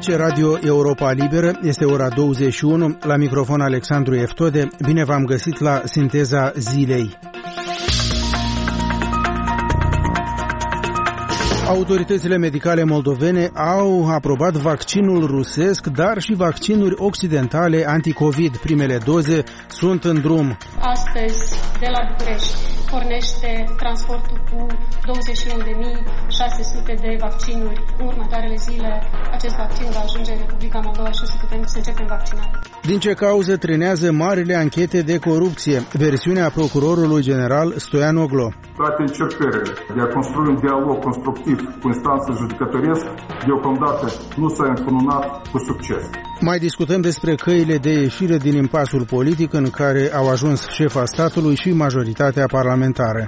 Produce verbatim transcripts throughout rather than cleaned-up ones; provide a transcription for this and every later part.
Aici Radio Europa Liberă, este ora douăzeci și unu, la microfon Alexandru Eftode. Bine v-am găsit la Sinteza Zilei. Autoritățile medicale moldovene au aprobat vaccinul rusesc, dar și vaccinuri occidentale anticovid. Primele doze sunt în drum. Astăzi, de la București, pornește transportul cu douăzeci și unu de mii șase sute de vaccinuri. În următoarele zile, acest vaccin va ajunge în Republica Moldova și o să putem să începem vaccinarea. Din ce cauză trenează marile anchete de corupție? Versiunea procurorului general Stoian Oglo. Toate încercările de a construi un dialog constructiv cu instanța judecătoresc, deocamdată nu s-a încununat cu succes. Mai discutăm despre căile de ieșire din impasul politic în care au ajuns șefa statului și majoritatea parlamentară.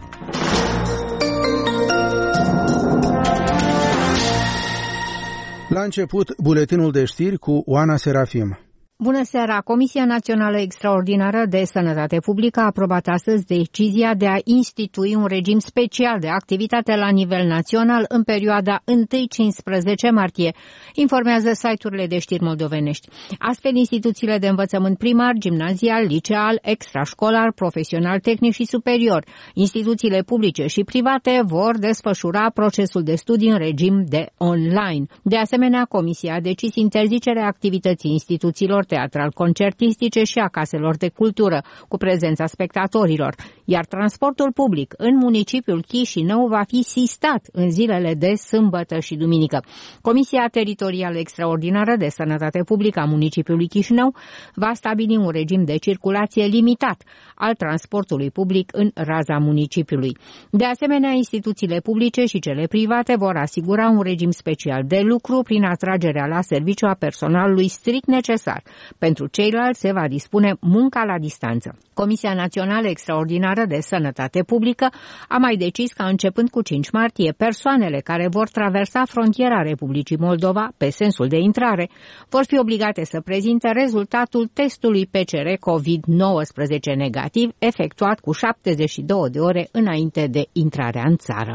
La început, buletinul de știri cu Oana Serafim. Bună seara! Comisia Națională Extraordinară de Sănătate Publică a aprobat astăzi decizia de a institui un regim special de activitate la nivel național în perioada unu cincisprezece martie, informează site-urile de știri moldovenești. Astfel, instituțiile de învățământ primar, gimnazial, liceal, extrașcolar, profesional, tehnic și superior, instituțiile publice și private vor desfășura procesul de studii în regim de online. De asemenea, Comisia a decis interzicerea activității instituțiilor teatral-concertistice și a caselor de cultură, cu prezența spectatorilor, iar transportul public în municipiul Chișinău va fi sistat în zilele de sâmbătă și duminică. Comisia Teritorială Extraordinară de Sănătate Publică a municipiului Chișinău va stabili un regim de circulație limitat al transportului public în raza municipiului. De asemenea, instituțiile publice și cele private vor asigura un regim special de lucru prin atragerea la serviciu a personalului strict necesar. Pentru ceilalți se va dispune munca la distanță. Comisia Națională Extraordinară de Sănătate Publică a mai decis că începând cu cinci martie, persoanele care vor traversa frontiera Republicii Moldova pe sensul de intrare vor fi obligate să prezinte rezultatul testului P C R covid nouăsprezece negativ efectuat cu șaptezeci și două de ore înainte de intrarea în țară.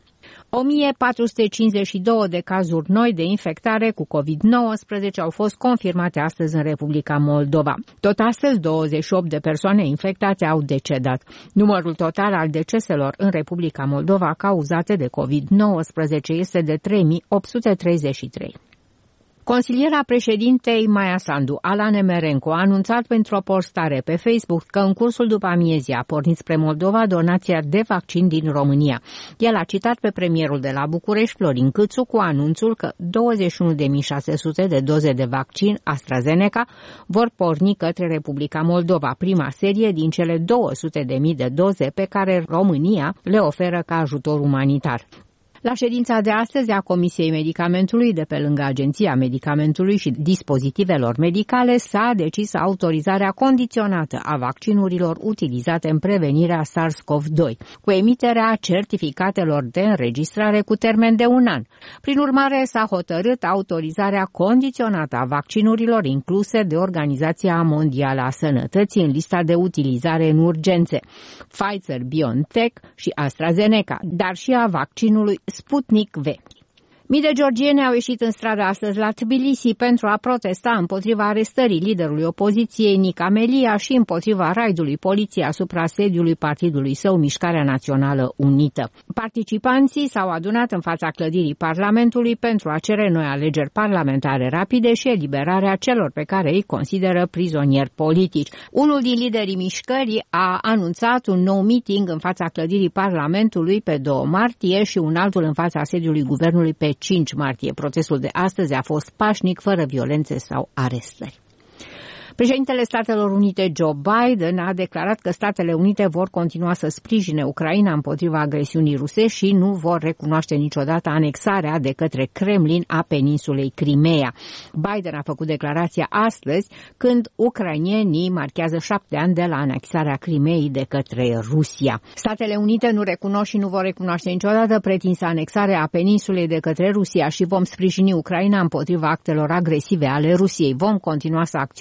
o mie patru sute cincizeci și doi de cazuri noi de infectare cu covid nouăsprezece au fost confirmate astăzi în Republica Moldova. Tot astăzi, douăzeci și opt de persoane infectate au decedat. Numărul total al deceselor în Republica Moldova cauzate de covid nouăsprezece este de trei mii opt sute treizeci și trei. Consiliera președintei Maia Sandu, Ala Nemerenko, a anunțat pentru o postare pe Facebook că în cursul după amiezii a pornit spre Moldova donația de vaccin din România. El a citat pe premierul de la București, Florin Câțu, cu anunțul că douăzeci și unu de mii șase sute de doze de vaccin AstraZeneca vor porni către Republica Moldova, prima serie din cele două sute de mii de doze pe care România le oferă ca ajutor umanitar. La ședința de astăzi a Comisiei Medicamentului de pe lângă Agenția Medicamentului și Dispozitivelor Medicale s-a decis autorizarea condiționată a vaccinurilor utilizate în prevenirea SARS-CoV doi, cu emiterea certificatelor de înregistrare cu termen de un an. Prin urmare, s-a hotărât autorizarea condiționată a vaccinurilor incluse de Organizația Mondială a Sănătății în lista de utilizare în urgențe, Pfizer-BioNTech și AstraZeneca, dar și a vaccinului Sputnik V. Mii de georgieni au ieșit în stradă astăzi la Tbilisi pentru a protesta împotriva arestării liderului opoziției Nica Melia și împotriva raidului poliției asupra sediului partidului său, Mișcarea Națională Unită. Participanții s-au adunat în fața clădirii Parlamentului pentru a cere noi alegeri parlamentare rapide și eliberarea celor pe care îi consideră prizonieri politici. Unul din liderii mișcării a anunțat un nou meeting în fața clădirii Parlamentului pe doi martie și un altul în fața sediului guvernului pe cinci martie. Procesul de astăzi a fost pașnic, fără violențe sau arestări. Președintele Statelor Unite Joe Biden a declarat că Statele Unite vor continua să sprijine Ucraina împotriva agresiunii ruse și nu vor recunoaște niciodată anexarea de către Kremlin a peninsulei Crimea. Biden a făcut declarația astăzi când ucrainienii marchează șapte ani de la anexarea Crimeei de către Rusia. Statele Unite nu recunosc și nu vor recunoaște niciodată pretinsa anexare a peninsulei de către Rusia și vom sprijini Ucraina împotriva actelor agresive ale Rusiei. Vom continua să acționăm pentru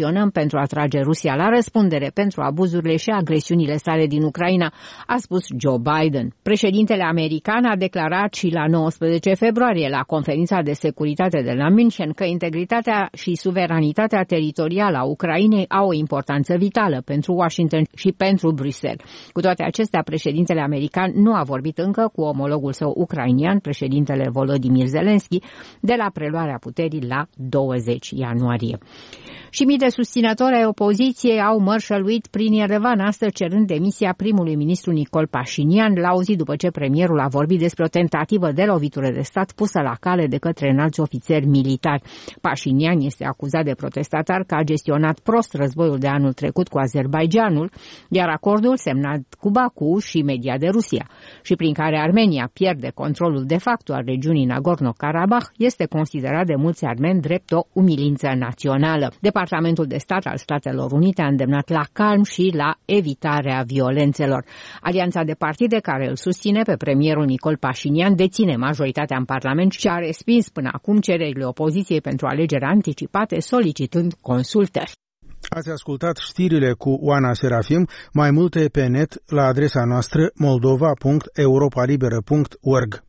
pentru a trage Rusia la răspundere pentru abuzurile și agresiunile sale din Ucraina, a spus Joe Biden. Președintele american a declarat și la nouăsprezece februarie la conferința de securitate de la München că integritatea și suveranitatea teritorială a Ucrainei au o importanță vitală pentru Washington și pentru Bruxelles. Cu toate acestea, președintele american nu a vorbit încă cu omologul său ucrainian, președintele Volodymyr Zelensky, de la preluarea puterii la douăzeci ianuarie. Și mii de susținători ai opoziției au mărșăluit prin Yerevan astăzi cerând demisia primului ministru Nicol Pașinian la o zi după ce premierul a vorbit despre o tentativă de lovitură de stat pusă la cale de către înalți ofițeri militari. Pașinian este acuzat de protestatar că a gestionat prost războiul de anul trecut cu Azerbaidjanul, iar acordul semnat cu Baku și imediat de Rusia, și prin care Armenia pierde controlul de facto al regiunii Nagorno-Karabakh, este considerat de mulți armeni drept o umilință națională. Departamentul de Stat al Statelor Unite a îndemnat la calm și la evitarea violențelor. Alianța de partide care îl susține pe premierul Nicol Pașinian deține majoritatea în Parlament și a respins până acum cererile opoziției pentru alegeri anticipate, solicitând consultări. Ați ascultat știrile cu Oana Serafim, mai multe pe net la adresa noastră moldova punct europa liberă punct org.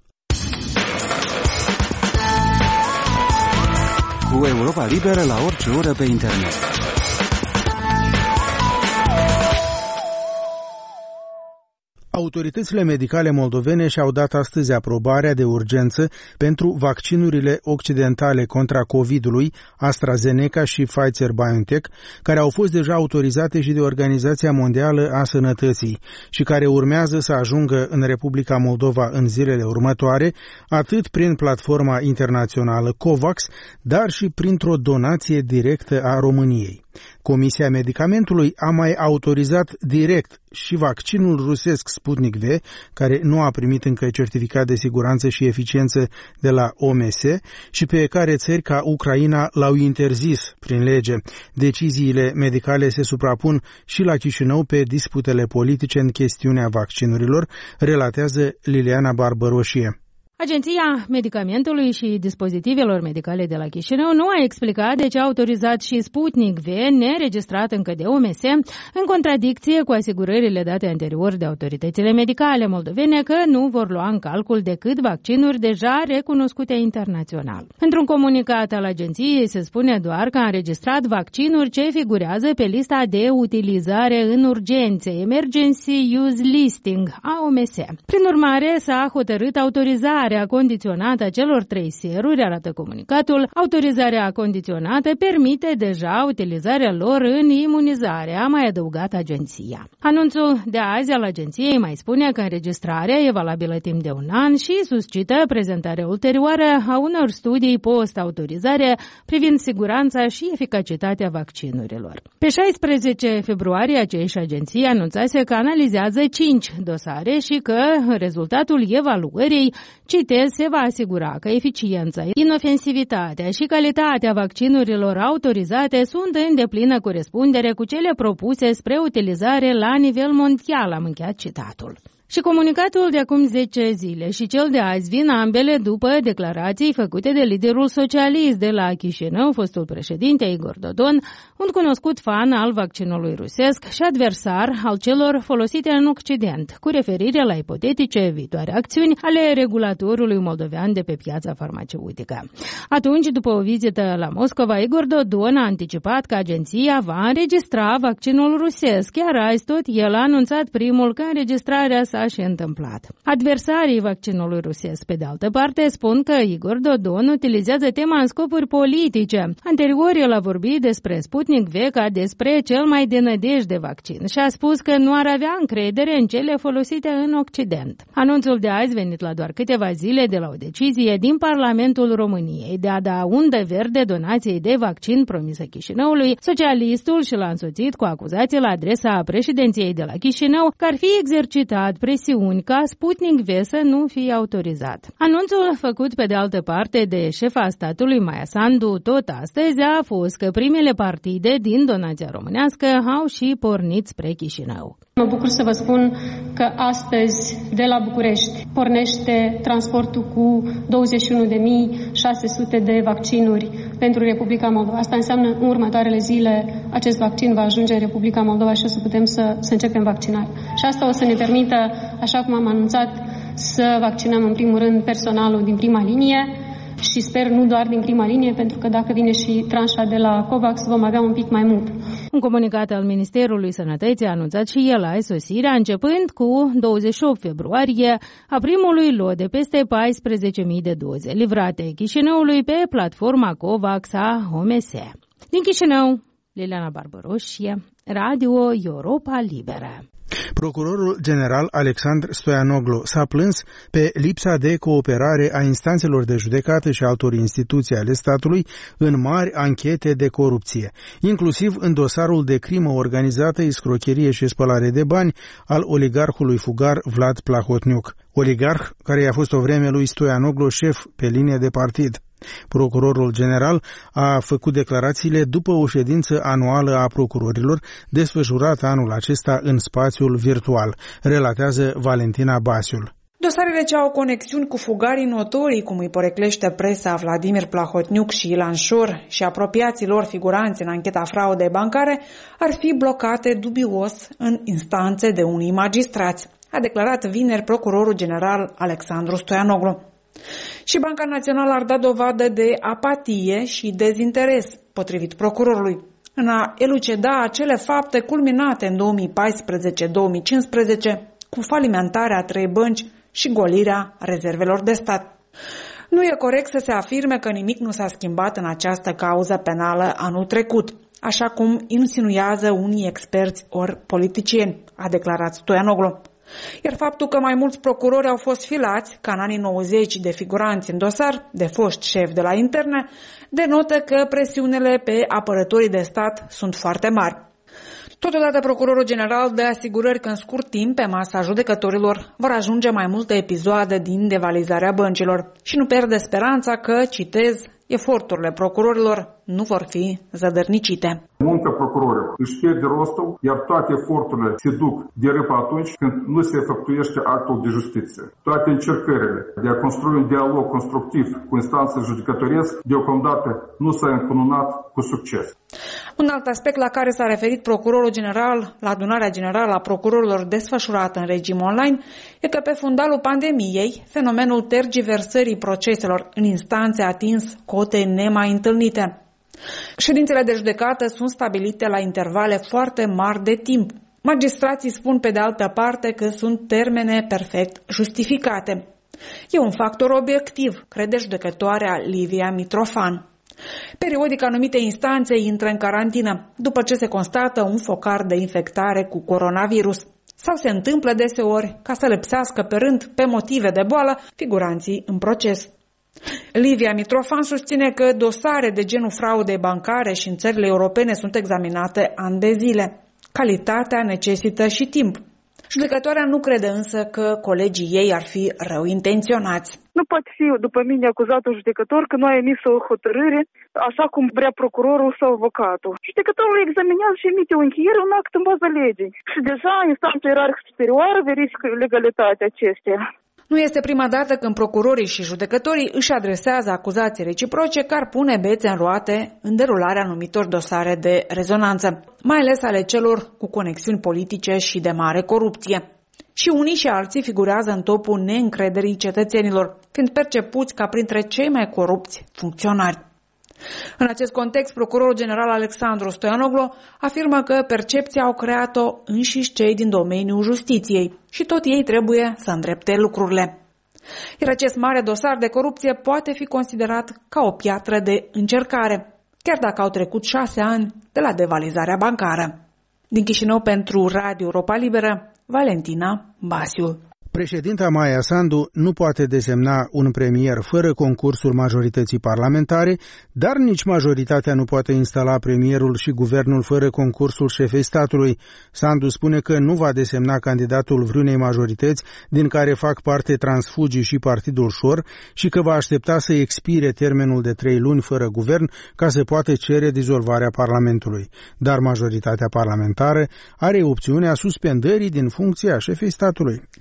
Cu Europa Liberă la orice oră pe internet. Autoritățile medicale moldovene și-au dat astăzi aprobarea de urgență pentru vaccinurile occidentale contra COVID-ului, AstraZeneca și Pfizer-BioNTech, care au fost deja autorizate și de Organizația Mondială a Sănătății și care urmează să ajungă în Republica Moldova în zilele următoare, atât prin platforma internațională COVAX, dar și printr-o donație directă a României. Comisia Medicamentului a mai autorizat direct și vaccinul rusesc Sputnik V, care nu a primit încă certificat de siguranță și eficiență de la O M S și pe care țări ca Ucraina l-au interzis prin lege. Deciziile medicale se suprapun și la Chișinău pe disputele politice în chestiunea vaccinurilor, relatează Liliana Barbăroșie. Agenția Medicamentului și Dispozitivelor Medicale de la Chișinău nu a explicat de ce a autorizat și Sputnik V, neregistrat încă de O M S, în contradicție cu asigurările date anterior de autoritățile medicale moldovene că nu vor lua în calcul decât vaccinuri deja recunoscute internațional. Într-un comunicat al agenției se spune doar că a înregistrat vaccinuri ce figurează pe lista de utilizare în urgențe, Emergency Use Listing, a O M S. Prin urmare, s-a hotărât autorizarea condiționată a celor trei seruri, arată comunicatul. Autorizarea condiționată permite deja utilizarea lor în imunizare, a mai adăugat agenția. Anunțul de azi al agenției mai spune că înregistrarea e valabilă timp de un an și suscită prezentarea ulterioară a unor studii post-autorizare privind siguranța și eficacitatea vaccinurilor. Pe șaisprezece februarie, aceeași agenție anunțase că analizează cinci dosare și că rezultatul evaluării, citez, se va asigura că eficiența, inofensivitatea și calitatea vaccinurilor autorizate sunt în deplină corespundere cu cele propuse spre utilizare la nivel mondial, am încheiat citatul. Și comunicatul de acum zece zile și cel de azi vin ambele după declarații făcute de liderul socialist de la Chișinău, fostul președinte Igor Dodon, un cunoscut fan al vaccinului rusesc și adversar al celor folosite în Occident, cu referire la ipotetice viitoare acțiuni ale regulatorului moldovean de pe piața farmaceutică. Atunci, după o vizită la Moscova, Igor Dodon a anticipat că agenția va înregistra vaccinul rusesc, chiar azi tot el a anunțat primul că înregistrarea s-a și întâmplat. Adversarii vaccinului rusesc, pe de altă parte, spun că Igor Dodon utilizează tema în scopuri politice. Anterior, el a vorbit despre Sputnik V ca despre cel mai de nădejde vaccin și a spus că nu ar avea încredere în cele folosite în Occident. Anunțul de azi, venit la doar câteva zile de la o decizie din Parlamentul României de a da undă verde donației de vaccin promisă Chișinăului, socialistul și l-a însoțit cu acuzații la adresa președinției de la Chișinău că ar fi exercitat presiuni ca Sputnik V să nu fie autorizat. Anunțul făcut pe de altă parte de șefa statului Maia Sandu tot astăzi a fost că primele partide din donația românească au și pornit spre Chișinău. Mă bucur să vă spun că astăzi de la București pornește transportul cu douăzeci și unu de mii șase sute de vaccinuri pentru Republica Moldova. Asta înseamnă în următoarele zile acest vaccin va ajunge în Republica Moldova și o să putem să, să începem vaccinarea. Și asta o să ne permită, așa cum am anunțat, să vaccinăm în primul rând personalul din prima linie și sper nu doar din prima linie, pentru că dacă vine și tranșa de la COVAX vom avea un pic mai mult. Un comunicat al Ministerului Sănătății a anunțat și el a sosirea, începând cu douăzeci și opt februarie, a primului lot de peste paisprezece mii de doze livrate Chișinăului pe platforma COVAX a O M S. Din Chișinău, Liliana Barbaroșie, Radio Europa Liberă. Procurorul general Alexandru Stoianoglu s-a plâns pe lipsa de cooperare a instanțelor de judecată și altor instituții ale statului în mari anchete de corupție, inclusiv în dosarul de crimă organizată, escrocherie și spălare de bani al oligarhului fugar Vlad Plahotniuc, oligarh care i-a fost o vreme lui Stoianoglu șef pe linie de partid. Procurorul general a făcut declarațiile după o ședință anuală a procurorilor desfășurată anul acesta în spațiul virtual, relatează Valentina Basiul. Dosarele ce au conexiuni cu fugarii notorii, cum îi poreclește presa Vladimir Plahotniuc și Ilan Șor și apropiații lor figuranți în ancheta fraudei bancare, ar fi blocate dubios în instanțe de unii magistrați, a declarat vineri procurorul general Alexandru Stoianoglu. Și Banca Națională ar da dovadă de apatie și dezinteres, potrivit procurorului, în a elucida acele fapte culminate în două mii paisprezece două mii cincisprezece cu falimentarea a trei bănci și golirea rezervelor de stat. Nu e corect să se afirme că nimic nu s-a schimbat în această cauză penală anul trecut, așa cum insinuează unii experți ori politicieni, a declarat Stoianoglu. Iar faptul că mai mulți procurori au fost filați, ca în anii nouăzeci, de figuranți în dosar, de foști șefi de la interne, denotă că presiunile pe apărătorii de stat sunt foarte mari. Totodată, procurorul general dă asigurări că în scurt timp, pe masa judecătorilor, vor ajunge mai multe episoade din devalizarea băncilor și nu pierde speranța că, citez, eforturile procurorilor nu vor fi zădărnicite. Munca procurorilor își pierde rostul, iar toate eforturile se duc de râpă atunci când nu se efectuiește actul de justiție. Toate încercările de a construi un dialog constructiv cu instanțele judecătoresc deocamdată nu s-a încununat cu succes. Un alt aspect la care s-a referit procurorul general la adunarea generală a procurorilor desfășurată în regim online e că pe fundalul pandemiei, fenomenul tergiversării proceselor în instanțe a atins cote nemai întâlnite. Ședințele de judecată sunt stabilite la intervale foarte mari de timp. Magistrații spun pe de altă parte că sunt termene perfect justificate. E un factor obiectiv, crede judecătoarea Livia Mitrofan. Periodic anumite instanțe intră în carantină după ce se constată un focar de infectare cu coronavirus sau se întâmplă deseori ca să lipsească pe rând pe motive de boală figuranții în proces. Livia Mitrofan susține că dosare de genul fraudei bancare și în țările europene sunt examinate ani de zile. Calitatea necesită și timp. Judecătoarea nu crede însă că colegii ei ar fi rău intenționați. Nu poate fi, după mine, acuzatul judecător că nu a emis o hotărâre așa cum vrea procurorul sau avocatul. Judecătorul examinează și emite o încheiere, un act în baza legii. Și deja instanța ierarhică superioară verifică legalitatea acesteia. Nu este prima dată când procurorii și judecătorii își adresează acuzații reciproce care ar pune bețe în roate în derularea anumitor dosare de rezonanță, mai ales ale celor cu conexiuni politice și de mare corupție. Și unii și alții figurează în topul neîncrederii cetățenilor, fiind percepuți ca printre cei mai corupți funcționari. În acest context, procurorul general Alexandru Stoianoglu afirmă că percepția au creat-o înșiși cei din domeniul justiției și tot ei trebuie să îndrepte lucrurile. Iar acest mare dosar de corupție poate fi considerat ca o piatră de încercare, chiar dacă au trecut șase ani de la devalizarea bancară. Din Chișinău pentru Radio Europa Liberă, Valentina Basiu. Președinta Maia Sandu nu poate desemna un premier fără concursul majorității parlamentare, dar nici majoritatea nu poate instala premierul și guvernul fără concursul șefei statului. Sandu spune că nu va desemna candidatul vreunei majorități din care fac parte Transfugii și Partidul Șor și că va aștepta să expire termenul de trei luni fără guvern ca să poată cere dizolvarea Parlamentului. Dar majoritatea parlamentară are opțiunea suspendării din funcția șefei statului. Cam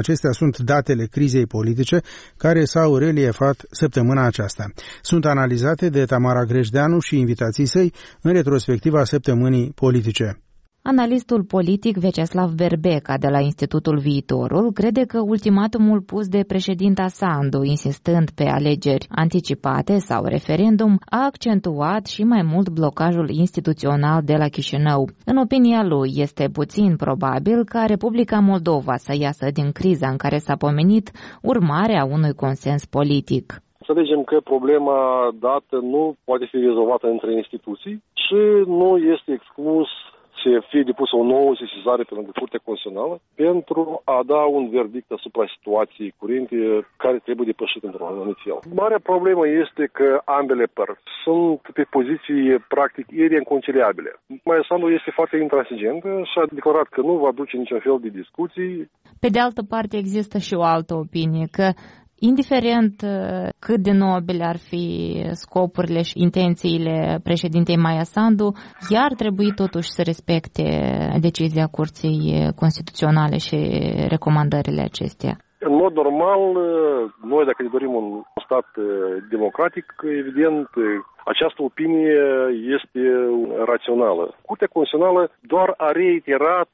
acestea sunt datele crizei politice care s-au reliefat săptămâna aceasta. Sunt analizate de Tamara Grejdeanu și invitații săi în retrospectiva săptămânii politice. Analistul politic Vyacheslav Berbeca de la Institutul Viitorul crede că ultimatumul pus de președinta Sandu, insistând pe alegeri anticipate sau referendum, a accentuat și mai mult blocajul instituțional de la Chișinău. În opinia lui, este puțin probabil ca Republica Moldova să iasă din criza în care s-a pomenit urmare a unui consens politic. Înțelegem că problema dată nu poate fi rezolvată între instituții și nu este exclus să fie depusă o nouă sesizare pe lângă Curtea Constituțională pentru a da un verdict asupra situației curente care trebuie depășit într-un anumit fel. Marea problemă este că ambele părți sunt pe poziții practic ireconciliabile. Maia Sandu este foarte intransigentă și a declarat că nu va duce niciun fel de discuții. Pe de altă parte există și o altă opinie că indiferent cât de nobile ar fi scopurile și intențiile președintei Maia Sandu, ea ar trebui totuși să respecte decizia Curții Constituționale și recomandările acesteia. În mod normal, noi dacă ne dorim un stat democratic, evident, această opinie este rațională. Curtea Constituțională doar a reiterat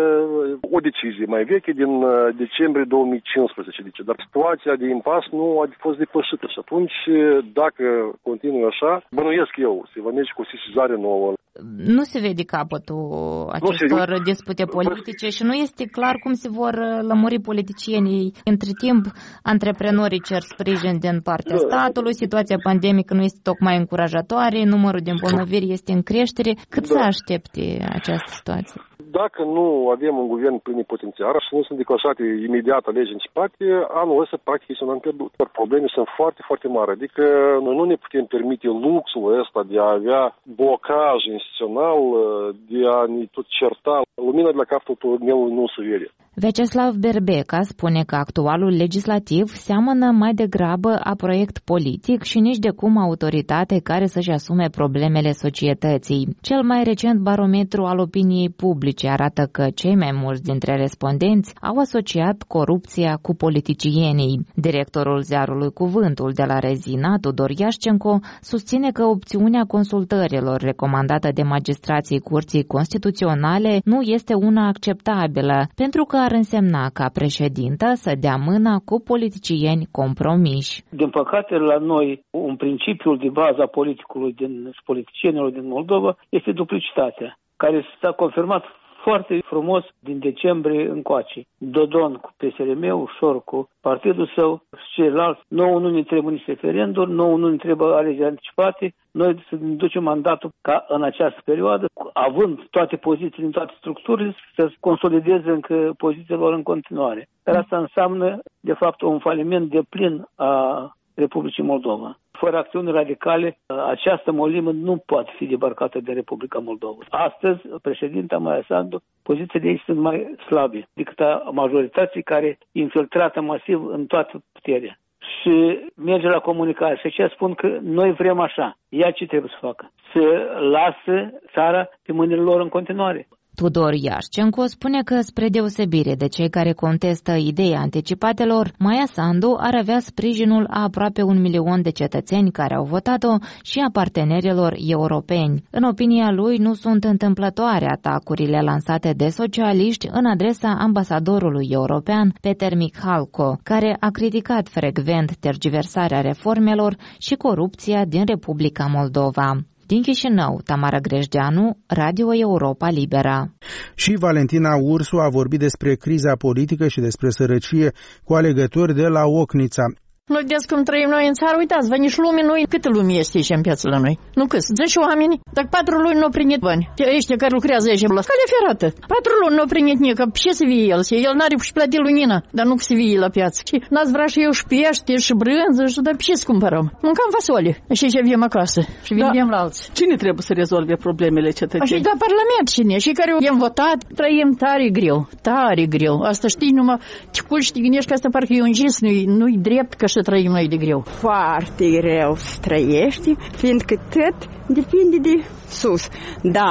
o decizie mai veche din decembrie două mii cincisprezece, dar situația de impas nu a fost depășită și atunci, dacă continuă așa, bănuiesc eu, se va merge cu o sesizare nouă. Nu se vede capătul acestor se... dispute politice și nu este clar cum se vor lămuri politicienii. Între timp, antreprenorii cer sprijin din partea statului, situația pandemică nu este tocmai încurajatoare, numărul de îmbolnăviri este în creștere. Cât da. să aștepte această situație? Dacă nu avem un guvern plenipotențiar și nu sunt declanșate imediat alegeri anticipate, anul ăsta practic este un an pierdut. Probleme sunt foarte, foarte mari. Adică noi nu ne putem permite luxul ăsta de a avea blocaj instituțional, de a ne tot certa. Lumina de la capătul tunelului nu se vede. Vyacheslav Berbeca spune că actualul legislativ seamănă mai degrabă a proiect politic și nici de cum autoritate care să-și asume problemele societății. Cel mai recent barometru al opiniei publice arată că cei mai mulți dintre respondenți au asociat corupția cu politicienii. Directorul ziarului Cuvântul de la Rezina, Tudor Iașcenco, susține că opțiunea consultărilor recomandată de magistrații Curții Constituționale nu este una acceptabilă, pentru că ar însemna ca președintă să dea mâna cu politicieni compromiși. Din păcate, la noi, un principiu de bază a politicului din politicienilor din Moldova este duplicitatea, care s-a confirmat foarte frumos din decembrie încoace. Dodon cu P S R M, Ușor cu partidul său și ceilalți. Nouă nu ne trebuie nici referendum, nouă nu ne trebuie alegeri anticipate. Noi să ne ducem mandatul ca în această perioadă, având toate pozițiile în toate structurile, să consolideze încă pozițiile lor în continuare. Dar asta înseamnă, de fapt, un faliment deplin a Republicii Moldova. Fără acțiuni radicale, această molimă nu poate fi debarcată de Republica Moldova. Astăzi, președinta Maia Sandu, pozițiile ei sunt mai slabe decât a majorității care e infiltrată masiv în toată puterea. Și merge la comunicare și aceea spun că noi vrem așa. Ea ce trebuie să facă? Să lasă țara pe mâinile lor în continuare. Tudor Iașcenco spune că, spre deosebire de cei care contestă ideea anticipatelor, Maia Sandu ar avea sprijinul a aproape un milion de cetățeni care au votat-o și a partenerilor europeni. În opinia lui, nu sunt întâmplătoare atacurile lansate de socialiști în adresa ambasadorului european Peter Michalko, care a criticat frecvent tergiversarea reformelor și corupția din Republica Moldova. Din Chișinău, Tamara Grejdeanu, Radio Europa Liberă. Și Valentina Ursu a vorbit despre criza politică și despre sărăcie cu alegători de la Ocnița. Nu vedeți cum trăim noi în țară? Uitați, vă nici lume noi. Câte lume este aici în piață la noi? Nu câți? zece oameni? Dacă patru luni nu au primit bani. Ăștia care lucrează aici la calea ferată. Patru luni nu au primit nică. Ce să vie el? El n-are și plătit lumina, dar nu să vie la piață. Și n-ați vrea și eu și pește și brânză și dar ce să cumpărăm? Mâncăm fasole. Și ce avem acasă. Și vindem da. La alții. Cine trebuie să rezolve problemele cetățenilor? Și da, Parlament cine? Și care i-am votat, trăim tare greu. Tare greu. Asta știi numai te culci și te gândești că asta parcă e un gest, nu-i, nu-i drept că să trăim noi de greu. Foarte greu să trăiești, fiindcă tot depinde de sus. Da,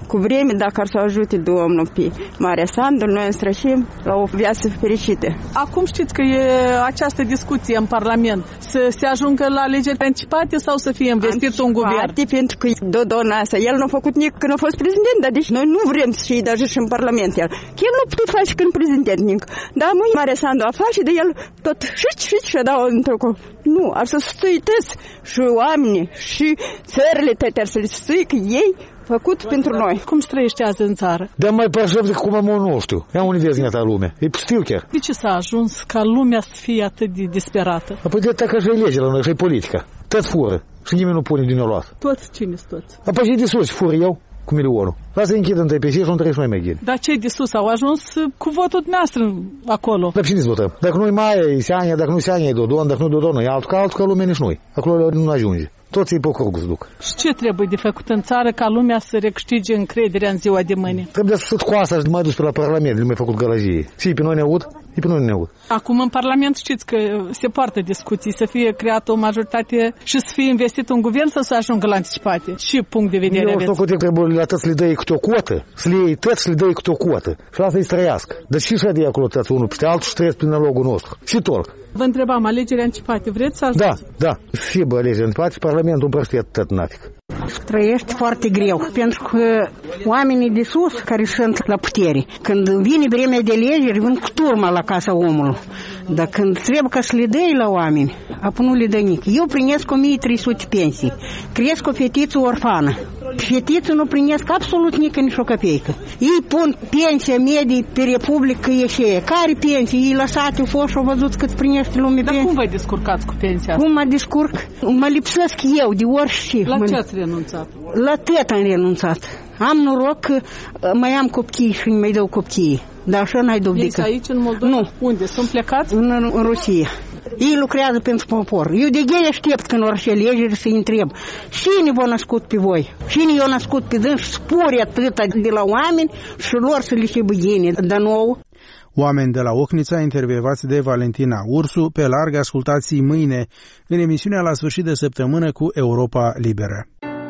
cu vreme, dacă ar să ajute Domnul pe Marea Sandu, noi înstrășim la o viață fericită. Acum știți că e această discuție în Parlament, să se ajungă la alegeri anticipate sau să fie investit un guvern? Pentru că Dodona asta, el nu a făcut nici când a fost prezident, dar deci noi nu vrem să fie даже și în Parlament el. El nu putut face când prezident nici. Dar mâine Marea Sandu a face, de el tot șici, șici și dau într-o. Nu, ar să stuitesc și oamenii și țările tăte ar să le stui că ei făcut pentru noi. Cum trăiește azi în țară? Dar mai parșev decât cum am nu știu. Ia unde vezi neta lumea. E pustiu chiar. De ce s-a ajuns ca lumea să fie atât de disperată? Apoi de atât că și legea la noi, și politica. Tot fură. Și nimeni nu pune din o luat. Toți cine toți? Apoi și de sus fură eu cu milionul. Lasă-i închid în tăi și nu trebuie să mai mergem. Dar cei de sus au ajuns cu votul dumneavoastră acolo. Dar cine votăm? Dacă nu-i Maia, e Seania, dacă nu-i Seania, e Dodon, dacă nu Dodon, e altul ca altul ca lumea nici noi. Acolo nu ajunge. Toți ei pe corgul se duc. Și ce trebuie de făcut în țară ca lumea să recâștige încrederea în ziua de mâine? Trebuie să cu asta și mai dus pe la Parlament, nu mai făcut gălăgie. Și pe noi ne aud, și pe noi ne aud. Acum în Parlament știți că se poartă discuții, să fie creată o majoritate și să fie investit un guvern sau să ajungă la anticipate. Ce punct de vedere Eu aveți? știu că trebuie la toți să le dai câte o cotă, să le iei toți să le dai câte o cotă. Și asta îi străiască. Dar și așa de acolo toți unul peste altul și trăiesc prin nalogul nostru. Și tot. Vă întrebam, alegeri anticipate, vreți să ajungeți? Da, da. Fie bă alegeri anticipate, Parlamentul împrăștie atât nafic. Trăiești foarte greu, pentru că oamenii de sus care sunt la putere, când vine vremea de alegeri, vin cu turma la casa omului. Dar când trebuie ca să le dai la oameni, apoi nu le dă nici. Eu primesc o mie trei sute pensii, cresc o fetiță orfană. Fetiță nu primesc absolut nici nici o căpeică. Ei pun pensia medie pe Republică ieșeie. Care pensie? Ei lăsate au fost și au văzut cât primește lumea pensie. Dar cum vă descurcați cu pensia? Cum mă descurc? Mă lipsesc eu de orice. La ce ați renunțat? La tot am renunțat. Am noroc că mai am copii și îmi mai dau copii. Dar așa n-ai dovedică. Ești aici în Moldova? Nu. Unde? Sunt plecați? În, în Rusia. Ei lucrează pentru popor. Eu de ghe aștept când orice alegeri să-i întreb. Cine v-a născut pe voi? Cine i-a născut pe dâns? Spori atâta de la oameni și lor să le se băghine. Dar nouă. Oameni de la Ochnița intervievați de Valentina Ursu, pe larg ascultați mâine în emisiunea La sfârșit de săptămână cu Europa Liberă.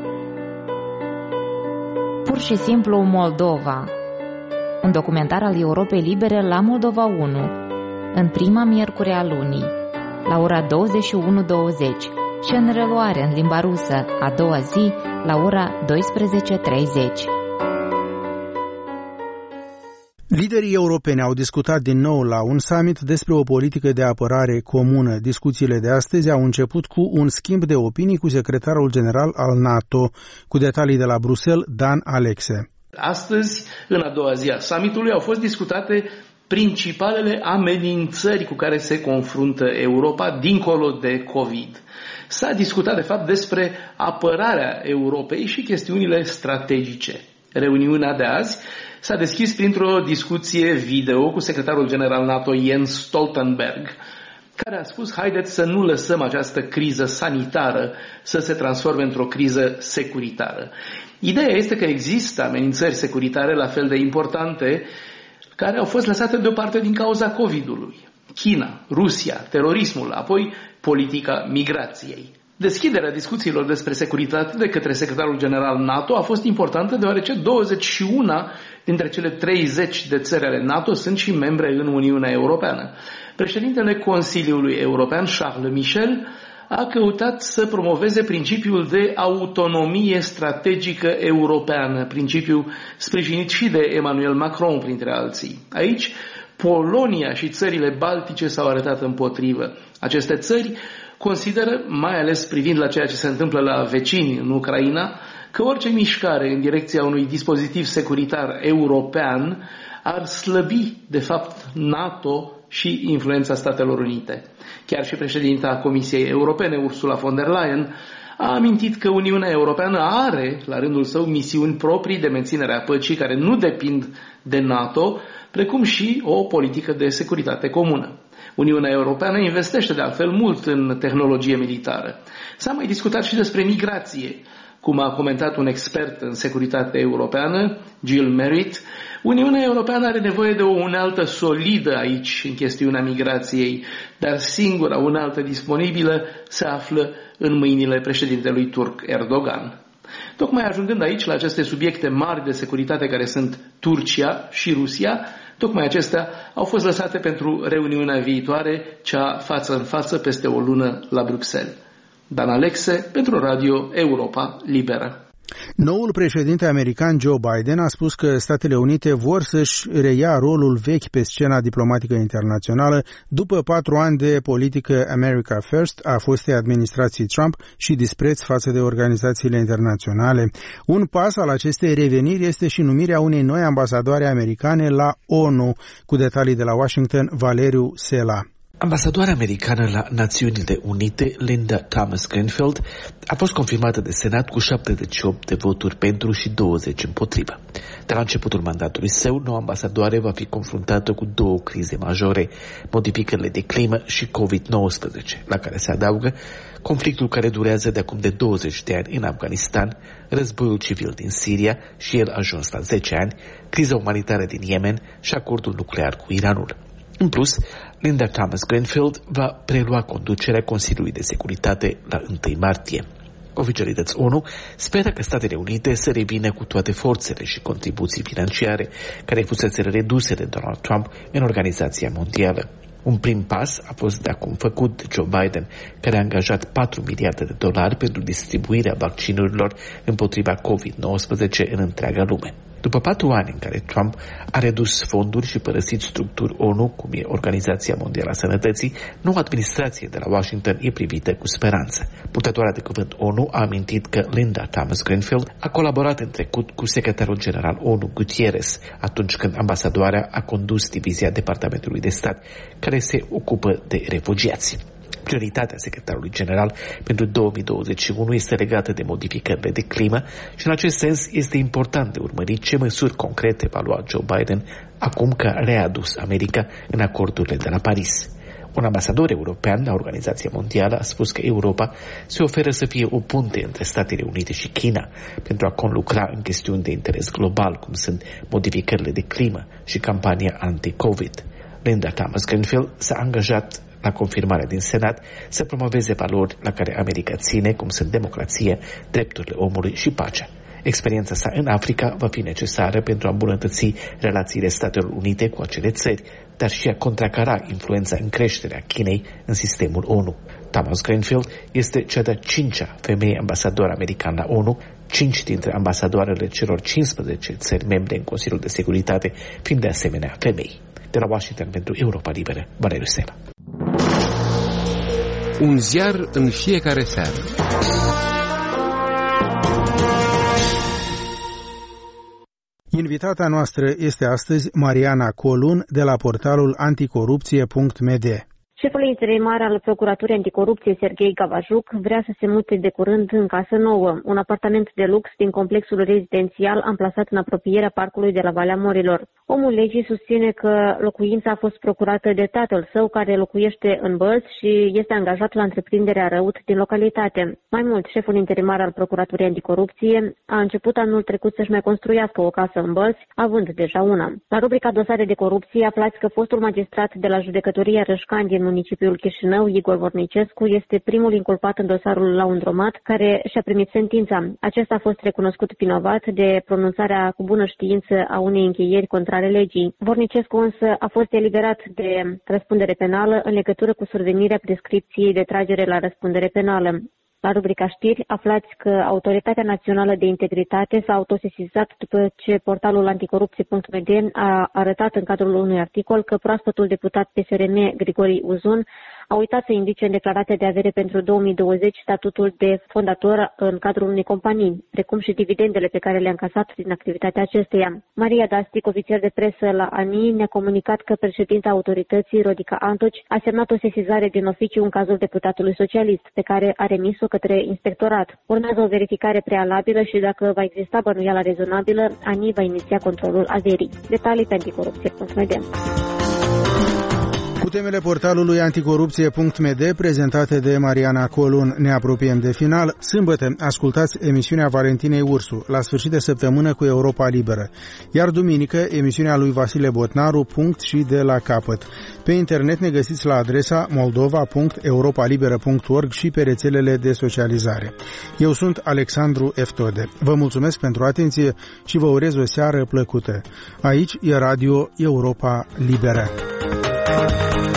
Pur și simplu Moldova. Un documentar al Europei Libere la Moldova unu, în prima miercuri a lunii, la ora douăzeci și unu douăzeci și în reluare în limba rusă a doua zi la ora douăsprezece treizeci. Liderii europeni au discutat din nou la un summit despre o politică de apărare comună. Discuțiile de astăzi au început cu un schimb de opinii cu secretarul general al NATO. Cu detalii de la Bruxelles, Dan Alexe. Astăzi, în a doua zi a summitului, au fost discutate principalele amenințări cu care se confruntă Europa dincolo de COVID. S-a discutat, de fapt, despre apărarea Europei și chestiunile strategice. Reuniunea de azi s-a deschis printr-o discuție video cu secretarul general NATO Jens Stoltenberg, care a spus: haideți să nu lăsăm această criză sanitară să se transforme într-o criză securitară. Ideea este că există amenințări securitare la fel de importante care au fost lăsate deoparte din cauza COVID-ului. China, Rusia, terorismul, apoi politica migrației. Deschiderea discuțiilor despre securitate de către secretarul general NATO a fost importantă deoarece douăzeci și unu dintre cele treizeci de țări ale NATO sunt și membre în Uniunea Europeană. Președintele Consiliului European, Charles Michel, a căutat să promoveze principiul de autonomie strategică europeană, principiu sprijinit și de Emmanuel Macron, printre alții. Aici, Polonia și țările baltice s-au arătat împotrivă. Aceste țări consideră, mai ales privind la ceea ce se întâmplă la vecini în Ucraina, că orice mișcare în direcția unui dispozitiv securitar european ar slăbi, de fapt, NATO și influența Statelor Unite. Chiar și președinta Comisiei Europene, Ursula von der Leyen, a amintit că Uniunea Europeană are, la rândul său, misiuni proprii de menținere a păcii care nu depind de NATO, precum și o politică de securitate comună. Uniunea Europeană investește de altfel mult în tehnologie militară. S-a mai discutat și despre migrație. Cum a comentat un expert în securitate europeană, Jill Merritt, Uniunea Europeană are nevoie de o unealtă solidă aici în chestiunea migrației, dar singura unealtă disponibilă se află în mâinile președintelui turc Erdogan. tocmai ajungând aici la aceste subiecte mari de securitate care sunt Turcia și Rusia, tocmai acestea au fost lăsate pentru reuniunea viitoare, cea față în față peste o lună la Bruxelles. Dan Alexe, pentru Radio Europa Liberă. Noul președinte american Joe Biden a spus că Statele Unite vor să-și reia rolul vechi pe scena diplomatică internațională după patru ani de politică America First a fostei administrații Trump și dispreț față de organizațiile internaționale. Un pas al acestei reveniri este și numirea unei noi ambasadoare americane la ONU, cu detalii de la Washington, Valeriu Sela. Ambasadoarea americană la Națiunile Unite, Linda Thomas-Greenfield, a fost confirmată de Senat cu șaptezeci și opt de voturi pentru și douăzeci împotrivă. De la începutul mandatului său, noua ambasadoare va fi confruntată cu două crize majore, modificările de climă și covid nouăsprezece, la care se adaugă conflictul care durează de acum de douăzeci de ani în Afganistan, războiul civil din Siria și el a ajuns la zece ani, criza umanitară din Yemen și acordul nuclear cu Iranul. În plus, Linda Thomas-Greenfield va prelua conducerea Consiliului de Securitate la întâi martie. Oficialități ONU speră că Statele Unite să revină cu toate forțele și contribuții financiare care fusese reduse de Donald Trump în Organizația Mondială. Un prim pas a fost de acum făcut de Joe Biden, care a angajat patru miliarde de dolari pentru distribuirea vaccinurilor împotriva covid nouăsprezece în întreaga lume. După patru ani în care Trump a redus fonduri și părăsit structuri ONU, cum e Organizația Mondială a Sănătății, noua administrație de la Washington e privită cu speranță. Purtătoarea de cuvânt ONU a amintit că Linda Thomas-Greenfield a colaborat în trecut cu secretarul general ONU Guterres, atunci când ambasadoarea a condus divizia Departamentului de Stat, care se ocupă de refugiați. Prioritatea secretarului general pentru două mii douăzeci și unu este legată de modificările de climă și în acest sens este important de urmărit ce măsuri concrete va lua Joe Biden acum că a readus America în acordurile de la Paris. Un ambasador european la Organizația Mondială a spus că Europa se oferă să fie o punte între Statele Unite și China pentru a conlucra în chestiuni de interes global, cum sunt modificările de climă și campania anti-COVID. Linda Thomas-Greenfield s-a angajat la confirmarea din Senat să promoveze valori la care America ține, cum sunt democrația, drepturile omului și pacea. Experiența sa în Africa va fi necesară pentru a îmbunătăți relațiile Statelor Unite cu acele țări, dar și a contracara influența în creștere a Chinei în sistemul ONU. Thomas-Greenfield este cea de-a cincea femeie ambasador american la ONU, cinci dintre ambasadoarele celor cincisprezece țări membre în Consiliul de Securitate, fiind de asemenea femei. De la Washington pentru Europa Liberă, Valeriu Sela. Un ziar în fiecare seară. Invitata noastră este astăzi Mariana Colun de la portalul anticorupție punct m d. Șeful interimar al Procuraturii Anticorupție, Serghei Gavajuc, vrea să se mute de curând în casă nouă, un apartament de lux din complexul rezidențial amplasat în apropierea parcului de la Valea Morilor. Omul legii susține că locuința a fost procurată de tatăl său, care locuiește în Bălți și este angajat la întreprinderea Răut din localitate. Mai mult, șeful interimar al Procuraturii Anticorupție a început anul trecut să-și mai construiască o casă în Bălți, având deja una. La rubrica Dosare de corupție aflați că fostul magistrat de la judecătoria Rășcani din municipiul Chișinău, Igor Vornicescu, este primul inculpat în dosarul Laundromat, care și-a primit sentința. Acesta a fost recunoscut vinovat de pronunțarea cu bună știință a unei încheieri contrare legii. Vornicescu însă a fost eliberat de răspundere penală în legătură cu survenirea prescripției de tragere la răspundere penală. La rubrica știri aflați că Autoritatea Națională de Integritate s-a autosesizat după ce portalul anticorupție punct m d a arătat în cadrul unui articol că proaspătul deputat P S R M Grigori Uzun a uitat să indice în declarația de avere pentru două mii douăzeci statutul de fondator în cadrul unei companii, precum și dividendele pe care le-a încasat din activitatea acesteia. Maria Dastic, ofițer de presă la A N I, ne-a comunicat că președinta autorității, Rodica Antoci, a semnat o sesizare din oficiu în cazul deputatului socialist, pe care a remis-o către inspectorat. Urmează o verificare prealabilă și dacă va exista bănuială rezonabilă, A N I va iniția controlul averii. Detalii pe anticorupție punct m d. Cu temele portalului anticorupție punct m d prezentate de Mariana Colun. Ne apropiem de final. Sâmbătă ascultați emisiunea Valentinei Ursu, la sfârșit de săptămână cu Europa Liberă. Iar duminică emisiunea lui Vasile Botnaru, punct și de la capăt. Pe internet ne găsiți la adresa moldova punct europalibera punct org și pe rețelele de socializare. Eu sunt Alexandru Eftode. Vă mulțumesc pentru atenție și vă urez o seară plăcută. Aici e Radio Europa Liberă.